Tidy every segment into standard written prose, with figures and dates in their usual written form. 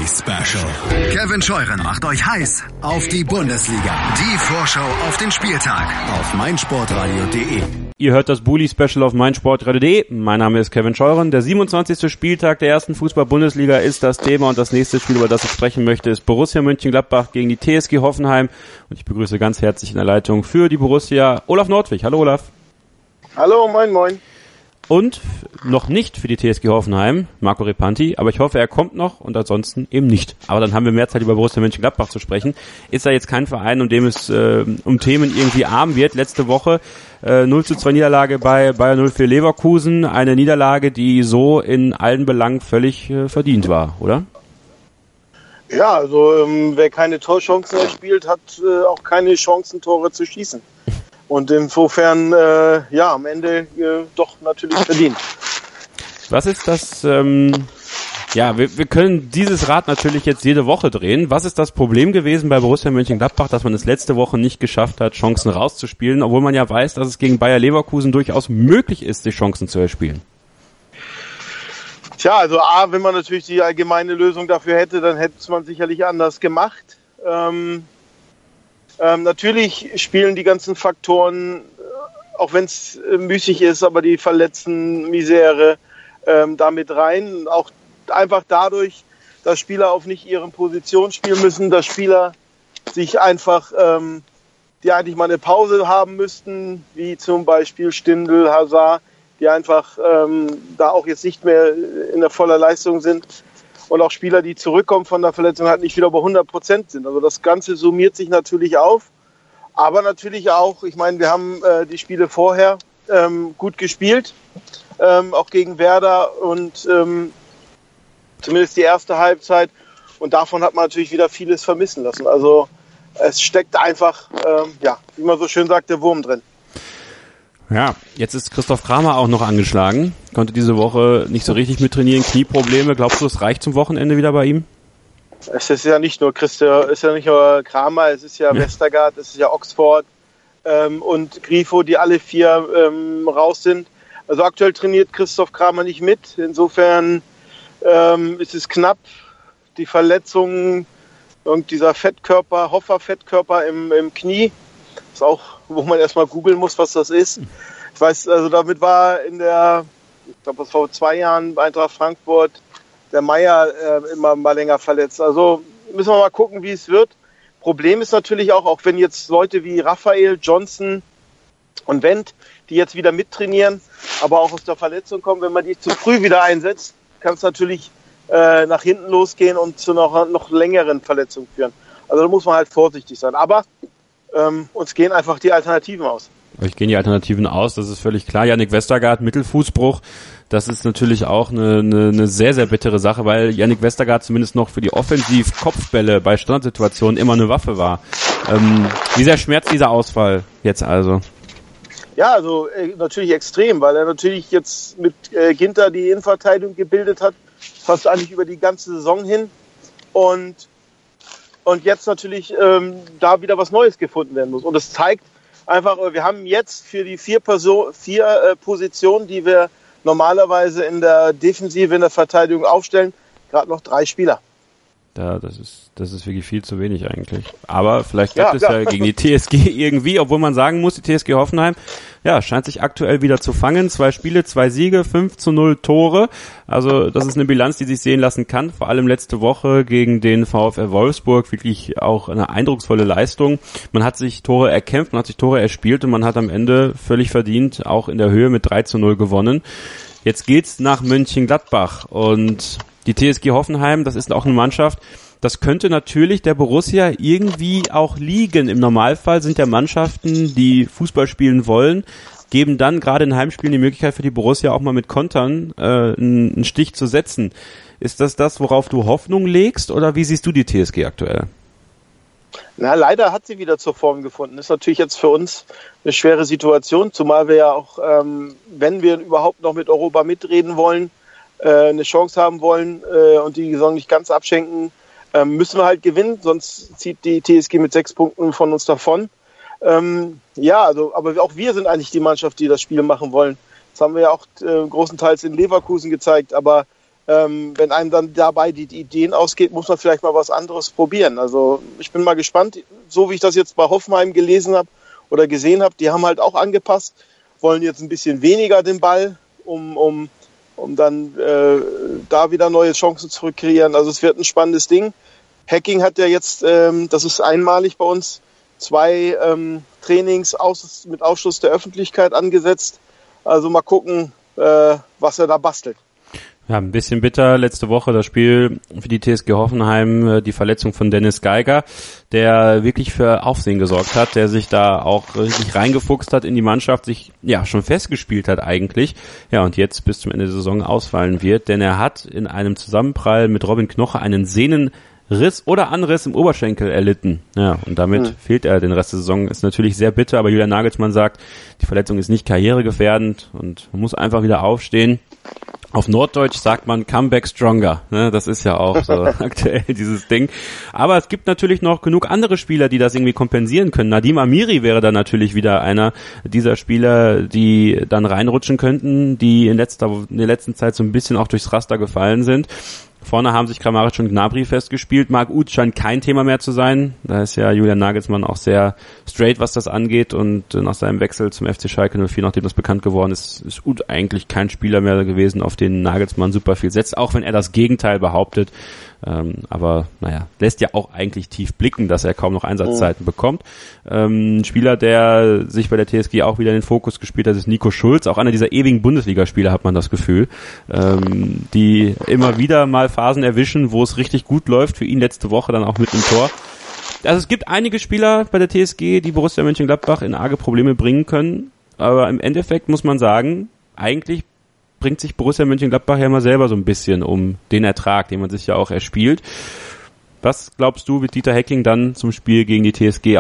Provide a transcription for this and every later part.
Bully Special. Kevin Scheuren macht euch heiß auf die Bundesliga. Die Vorschau auf den Spieltag auf meinsportradio.de. Ihr hört das Bully Special auf meinsportradio.de. Mein Name ist Kevin Scheuren. Der 27. Spieltag der ersten Fußball-Bundesliga ist das Thema und das nächste Spiel, über das ich sprechen möchte, ist Borussia Mönchengladbach gegen die TSG Hoffenheim. Und ich begrüße ganz herzlich in der Leitung für die Borussia Olaf Nordwig. Hallo Olaf. Hallo, moin moin. Und noch nicht für die TSG Hoffenheim, Marco Repanti, aber ich hoffe, er kommt noch und ansonsten eben nicht. Aber dann haben wir mehr Zeit, über Borussia Mönchengladbach zu sprechen. Ist da jetzt kein Verein, um dem es um Themen irgendwie arm wird. Letzte Woche 0:2 Niederlage bei Bayer 04 Leverkusen. Eine Niederlage, die so in allen Belangen völlig verdient war, oder? Ja, also wer keine Torchancen erspielt, hat auch keine Chancen, Tore zu schießen. Und insofern, am Ende doch natürlich verdient. Was ist das, wir können dieses Rad natürlich jetzt jede Woche drehen. Was ist das Problem gewesen bei Borussia Mönchengladbach, dass man es letzte Woche nicht geschafft hat, Chancen rauszuspielen, obwohl man ja weiß, dass es gegen Bayer Leverkusen durchaus möglich ist, sich Chancen zu erspielen? Tja, also wenn man natürlich die allgemeine Lösung dafür hätte, dann hätte es man sicherlich anders gemacht. Natürlich spielen die ganzen Faktoren, auch wenn es müßig ist, aber die Verletzten-Misere damit rein. Auch einfach dadurch, dass Spieler auf nicht ihren Positionen spielen müssen, dass Spieler sich einfach, die eigentlich mal eine Pause haben müssten, wie zum Beispiel Stindl, Hazard, die einfach da auch jetzt nicht mehr in der voller Leistung sind. Und auch Spieler, die zurückkommen von der Verletzung, halt nicht wieder bei 100% sind. Also das Ganze summiert sich natürlich auf. Aber natürlich auch, ich meine, wir haben die Spiele vorher gut gespielt, auch gegen Werder und zumindest die erste Halbzeit. Und davon hat man natürlich wieder vieles vermissen lassen. Also es steckt einfach, wie man so schön sagt, der Wurm drin. Ja, jetzt ist Christoph Kramer auch noch angeschlagen. Konnte diese Woche nicht so richtig mittrainieren, Knieprobleme. Glaubst du, es reicht zum Wochenende wieder bei ihm? Es ist ja nicht nur Kramer, es ist ja Westergaard, es ist ja Oxford und Grifo, die alle vier raus sind. Also aktuell trainiert Christoph Kramer nicht mit. Insofern ist es knapp. Die Verletzung und dieser Hoffer-Fettkörper im Knie, das ist auch, wo man erstmal googeln muss, was das ist. Ich weiß, also damit war ich glaube, das vor 2 Jahren bei Eintracht Frankfurt, der Meier immer mal länger verletzt. Also müssen wir mal gucken, wie es wird. Problem ist natürlich auch wenn jetzt Leute wie Raphael, Johnson und Wendt, die jetzt wieder mittrainieren, aber auch aus der Verletzung kommen, wenn man die zu früh wieder einsetzt, kann es natürlich nach hinten losgehen und zu noch längeren Verletzungen führen. Also da muss man halt vorsichtig sein. Aber uns gehen einfach die Alternativen aus. Euch gehen die Alternativen aus, das ist völlig klar. Yannick Westergaard, Mittelfußbruch, das ist natürlich auch eine sehr, sehr bittere Sache, weil Yannick Westergaard zumindest noch für die Offensiv-Kopfbälle bei Standardsituationen immer eine Waffe war. Wie sehr schmerzt dieser Ausfall jetzt also? Ja, also natürlich extrem, weil er natürlich jetzt mit Ginter die Innenverteidigung gebildet hat, fast eigentlich über die ganze Saison hin und jetzt natürlich da wieder was Neues gefunden werden muss. Und es zeigt einfach, wir haben jetzt für die 4 Positionen, die wir normalerweise in der Defensive, in der Verteidigung aufstellen, gerade noch 3 Spieler. Ja, das ist wirklich viel zu wenig eigentlich. Aber vielleicht klappt es ja gegen die TSG irgendwie, obwohl man sagen muss, die TSG Hoffenheim, scheint sich aktuell wieder zu fangen. 2 Spiele, 2 Siege, 5:0 Tore. Also das ist eine Bilanz, die sich sehen lassen kann. Vor allem letzte Woche gegen den VfL Wolfsburg wirklich auch eine eindrucksvolle Leistung. Man hat sich Tore erkämpft, man hat sich Tore erspielt und man hat am Ende völlig verdient auch in der Höhe mit 3:0 gewonnen. Jetzt geht's nach Mönchengladbach und die TSG Hoffenheim, das ist auch eine Mannschaft, das könnte natürlich der Borussia irgendwie auch liegen. Im Normalfall sind ja Mannschaften, die Fußball spielen wollen, geben dann gerade in Heimspielen die Möglichkeit für die Borussia auch mal mit Kontern einen Stich zu setzen. Ist das, worauf du Hoffnung legst oder wie siehst du die TSG aktuell? Na, leider hat sie wieder zur Form gefunden. Ist natürlich jetzt für uns eine schwere Situation, zumal wir ja auch, wenn wir überhaupt noch mit Europa mitreden wollen, eine Chance haben wollen und die Saison nicht ganz abschenken, müssen wir halt gewinnen, sonst zieht die TSG mit 6 Punkten von uns davon. Aber auch wir sind eigentlich die Mannschaft, die das Spiel machen wollen. Das haben wir ja auch großenteils in Leverkusen gezeigt, aber wenn einem dann dabei die Ideen ausgeht, muss man vielleicht mal was anderes probieren. Also ich bin mal gespannt, so wie ich das jetzt bei Hoffenheim gelesen habe oder gesehen habe, die haben halt auch angepasst, wollen jetzt ein bisschen weniger den Ball, um dann da wieder neue Chancen zu kreieren. Also es wird ein spannendes Ding. Hacking hat ja jetzt, das ist einmalig bei uns, 2 Trainings mit Ausschluss der Öffentlichkeit angesetzt. Also mal gucken, was er da bastelt. Ja, ein bisschen bitter letzte Woche das Spiel für die TSG Hoffenheim, die Verletzung von Dennis Geiger, der wirklich für Aufsehen gesorgt hat, der sich da auch richtig reingefuchst hat in die Mannschaft, sich ja schon festgespielt hat eigentlich. Ja, und jetzt bis zum Ende der Saison ausfallen wird, denn er hat in einem Zusammenprall mit Robin Knoche einen Sehnenriss oder Anriss im Oberschenkel erlitten. Ja, und damit fehlt er den Rest der Saison. Ist natürlich sehr bitter, aber Julian Nagelsmann sagt, die Verletzung ist nicht karrieregefährdend und man muss einfach wieder aufstehen. Auf Norddeutsch sagt man Comeback Stronger, ne? Das ist ja auch so aktuell dieses Ding. Aber es gibt natürlich noch genug andere Spieler, die das irgendwie kompensieren können. Nadim Amiri wäre dann natürlich wieder einer dieser Spieler, die dann reinrutschen könnten, die in der letzten Zeit so ein bisschen auch durchs Raster gefallen sind. Vorne haben sich Kramaric und Gnabry festgespielt. Marc Uth scheint kein Thema mehr zu sein. Da ist ja Julian Nagelsmann auch sehr straight, was das angeht. Und nach seinem Wechsel zum FC Schalke 04, nachdem das bekannt geworden ist, ist Uth eigentlich kein Spieler mehr gewesen, auf den Nagelsmann super viel setzt, auch wenn er das Gegenteil behauptet. Aber naja, lässt ja auch eigentlich tief blicken, dass er kaum noch Einsatzzeiten bekommt. Ein Spieler, der sich bei der TSG auch wieder in den Fokus gespielt hat, ist Nico Schulz, auch einer dieser ewigen Bundesligaspieler, hat man das Gefühl, die immer wieder mal Phasen erwischen, wo es richtig gut läuft, für ihn letzte Woche dann auch mit dem Tor. Also es gibt einige Spieler bei der TSG, die Borussia Mönchengladbach in arge Probleme bringen können, aber im Endeffekt muss man sagen, eigentlich bringt sich Borussia Mönchengladbach ja mal selber so ein bisschen um den Ertrag, den man sich ja auch erspielt. Was glaubst du, wird Dieter Hecking dann zum Spiel gegen die TSG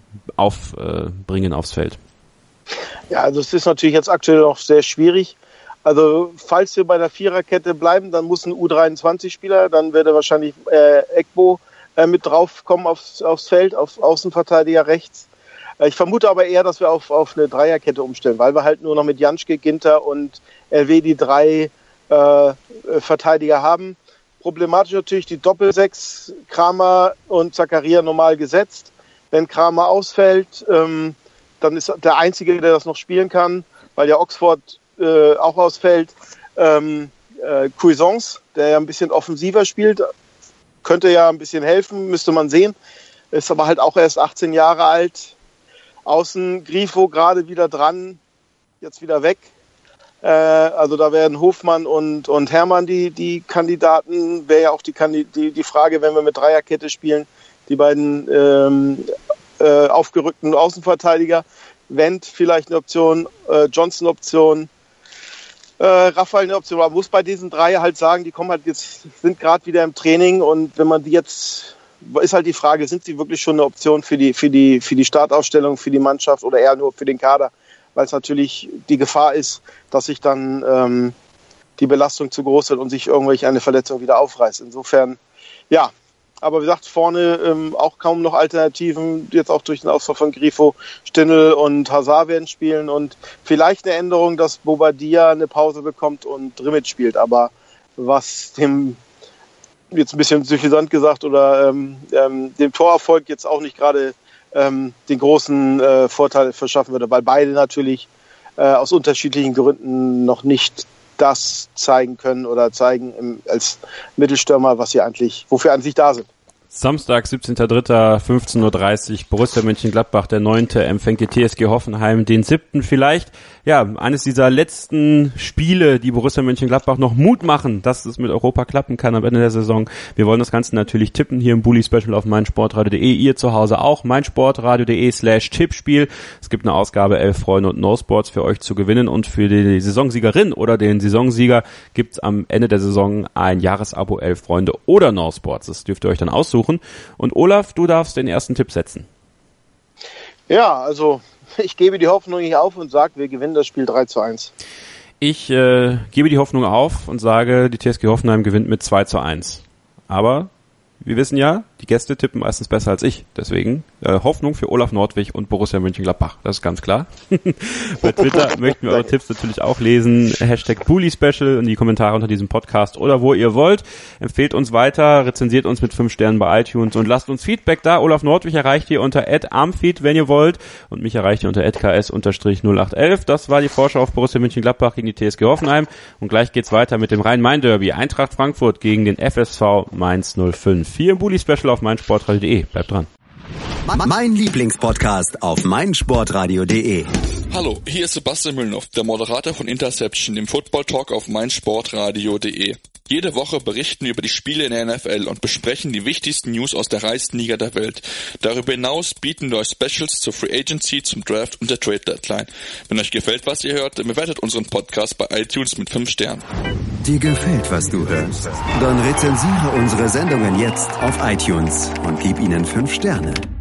bringen aufs Feld? Ja, also es ist natürlich jetzt aktuell noch sehr schwierig. Also falls wir bei der Viererkette bleiben, dann muss ein U23-Spieler, dann würde wahrscheinlich Egbo mit draufkommen aufs Feld, auf Außenverteidiger rechts. Ich vermute aber eher, dass wir auf eine Dreierkette umstellen, weil wir halt nur noch mit Janschke, Ginter und LW die 3 Verteidiger haben. Problematisch natürlich die Doppel-6, Kramer und Zakaria normal gesetzt. Wenn Kramer ausfällt, dann ist der Einzige, der das noch spielen kann, weil ja Oxford auch ausfällt, Cuisance, der ja ein bisschen offensiver spielt, könnte ja ein bisschen helfen, müsste man sehen. Ist aber halt auch erst 18 Jahre alt. Außen Grifo gerade wieder dran, jetzt wieder weg. Also da werden Hofmann und Hermann die Kandidaten. Wäre ja auch die Frage, wenn wir mit Dreierkette spielen, die beiden aufgerückten Außenverteidiger. Wendt vielleicht eine Option, Johnson Option, Raphael eine Option. Man muss bei diesen 3 halt sagen, die kommen halt jetzt, sind gerade wieder im Training, und wenn man die jetzt, ist halt die Frage, sind sie wirklich schon eine Option für die Startaufstellung, für die Mannschaft oder eher nur für den Kader? Weil es natürlich die Gefahr ist, dass sich dann die Belastung zu groß wird und sich eine Verletzung wieder aufreißt. Insofern, ja, aber wie gesagt, vorne auch kaum noch Alternativen, jetzt auch durch den Ausfall von Grifo, Stindl und Hazard werden spielen und vielleicht eine Änderung, dass Bobadilla eine Pause bekommt und Drimmitsch spielt, aber was dem jetzt ein bisschen suffisant gesagt oder dem Torerfolg jetzt auch nicht gerade den großen Vorteil verschaffen würde, weil beide natürlich aus unterschiedlichen Gründen noch nicht das zeigen können oder zeigen als Mittelstürmer, wofür an sich da sind. Samstag, 17.03., 15.30 Uhr, Borussia Mönchengladbach, der 9. empfängt die TSG Hoffenheim, den 7. vielleicht. Ja, eines dieser letzten Spiele, die Borussia Mönchengladbach noch Mut machen, dass es mit Europa klappen kann am Ende der Saison. Wir wollen das Ganze natürlich tippen hier im Bully Special auf meinsportradio.de. Ihr zu Hause auch, meinsportradio.de/Tippspiel. Es gibt eine Ausgabe 11 Freunde und No Sports für euch zu gewinnen, und für die Saisonsiegerin oder den Saisonsieger gibt's am Ende der Saison ein Jahresabo 11 Freunde oder No Sports. Das dürft ihr euch dann aussuchen. Und Olaf, du darfst den ersten Tipp setzen. Ja, also ich gebe die Hoffnung nicht auf und sage, wir gewinnen das Spiel 3:1. Ich gebe die Hoffnung auf und sage, die TSG Hoffenheim gewinnt mit 2:1. Aber wir wissen ja, die Gäste tippen meistens besser als ich. Deswegen Hoffnung für Olaf Nordwig und Borussia Mönchengladbach. Das ist ganz klar. Bei Twitter möchten wir eure Tipps natürlich auch lesen. #BullySpecial in die Kommentare unter diesem Podcast oder wo ihr wollt. Empfehlt uns weiter, rezensiert uns mit 5 Sternen bei iTunes und lasst uns Feedback da. Olaf Nordwig erreicht ihr unter @armfeed, wenn ihr wollt. Und mich erreicht ihr unter @ks_0811. Das war die Vorschau auf Borussia Mönchengladbach gegen die TSG Hoffenheim. Und gleich geht's weiter mit dem Rhein-Main-Derby. Eintracht Frankfurt gegen den FSV Mainz 05. Hier im Bully-Special auf meinsportradio.de. Bleibt dran. Mein Lieblingspodcast auf meinsportradio.de. Hallo, hier ist Sebastian Müllnow, der Moderator von Interception, dem Football Talk auf meinsportradio.de. Jede Woche berichten wir über die Spiele in der NFL und besprechen die wichtigsten News aus der reichsten Liga der Welt. Darüber hinaus bieten wir euch Specials zur Free Agency, zum Draft und der Trade Deadline. Wenn euch gefällt, was ihr hört, dann bewertet unseren Podcast bei iTunes mit 5 Sternen. Dir gefällt, was du hörst? Dann rezensiere unsere Sendungen jetzt auf iTunes und gib ihnen 5 Sterne.